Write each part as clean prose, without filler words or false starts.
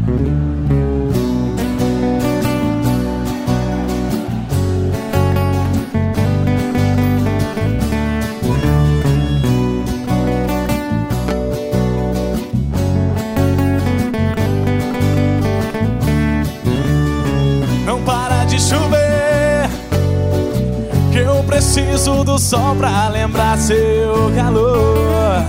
Não para de chover, que eu preciso do sol pra lembrar seu calor.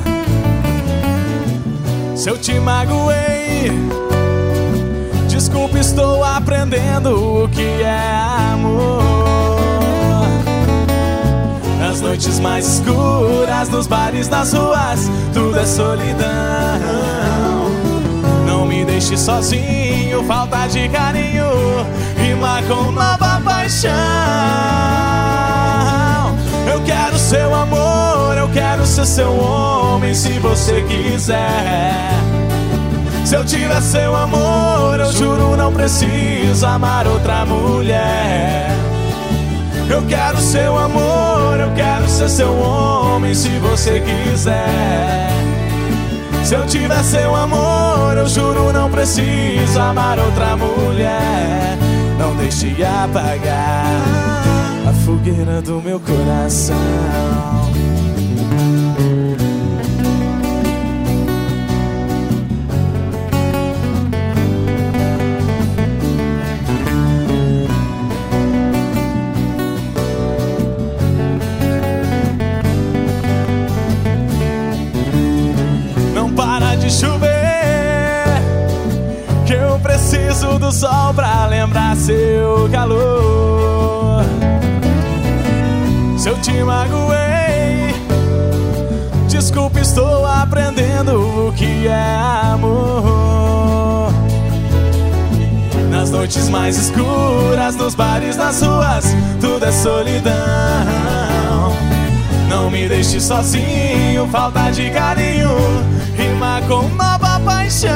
Se eu te magoei, desculpa, estou aprendendo o que é amor. Nas noites mais escuras, nos bares, nas ruas, tudo é solidão. Não me deixe sozinho, falta de carinho rima com nova paixão. Eu quero seu amor, eu quero ser seu homem, se você quiser. Se eu tiver seu amor, eu juro não preciso amar outra mulher. Eu quero seu amor, eu quero ser seu homem, se você quiser. Se eu tiver seu amor, eu juro não preciso amar outra mulher. Não deixe apagar a fogueira do meu coração. Não para de chover, que eu preciso do sol pra lembrar seu calor. Se eu te magoei, desculpa, estou aprendendo o que é amor. Nas noites mais escuras, nos bares, nas ruas, tudo é solidão. Não me deixe sozinho, falta de carinho rima com nova paixão.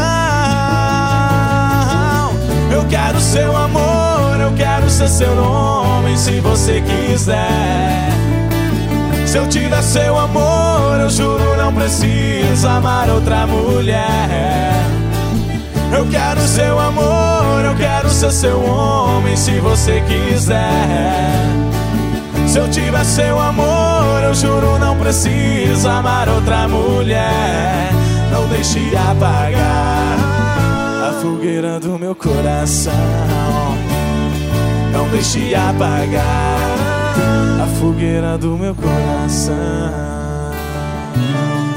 Eu quero seu amor, eu quero ser seu homem, se você quiser. Se eu tiver seu amor, eu juro não preciso amar outra mulher. Eu quero seu amor, eu quero ser seu homem, se você quiser. Se eu tiver seu amor, eu juro não preciso amar outra mulher. Não deixe apagar a fogueira do meu coração. Não deixe apagar a fogueira do meu coração.